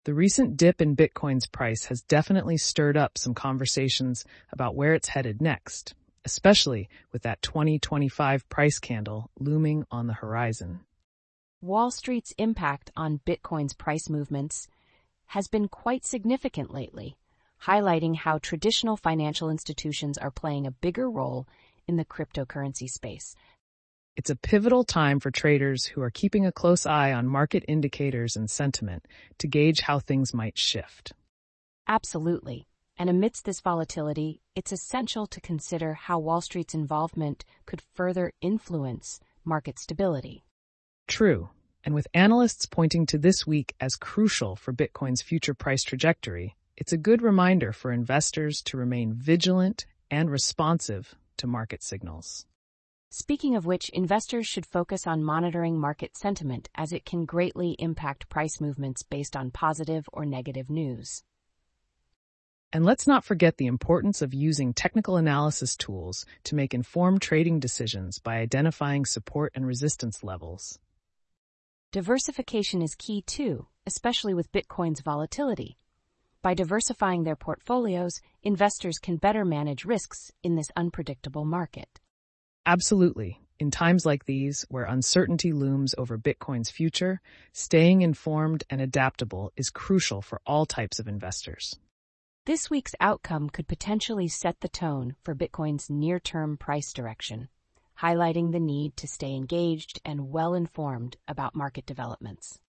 The recent dip in Bitcoin's price has definitely stirred up some conversations about where it's headed next, especially with that 2025 price candle looming on the horizon. Wall Street's impact on Bitcoin's price movements has been quite significant lately, highlighting how traditional financial institutions are playing a bigger role in the cryptocurrency space. It's a pivotal time for traders who are keeping a close eye on market indicators and sentiment to gauge how things might shift. Absolutely. And amidst this volatility, it's essential to consider how Wall Street's involvement could further influence market stability. True. And with analysts pointing to this week as crucial for Bitcoin's future price trajectory, it's a good reminder for investors to remain vigilant and responsive to market signals. Speaking of which, investors should focus on monitoring market sentiment as it can greatly impact price movements based on positive or negative news. And let's not forget the importance of using technical analysis tools to make informed trading decisions by identifying support and resistance levels. Diversification is key too, especially with Bitcoin's volatility. By diversifying their portfolios, investors can better manage risks in this unpredictable market. Absolutely. In times like these, where uncertainty looms over Bitcoin's future, staying informed and adaptable is crucial for all types of investors. This week's outcome could potentially set the tone for Bitcoin's near-term price direction, highlighting the need to stay engaged and well-informed about market developments.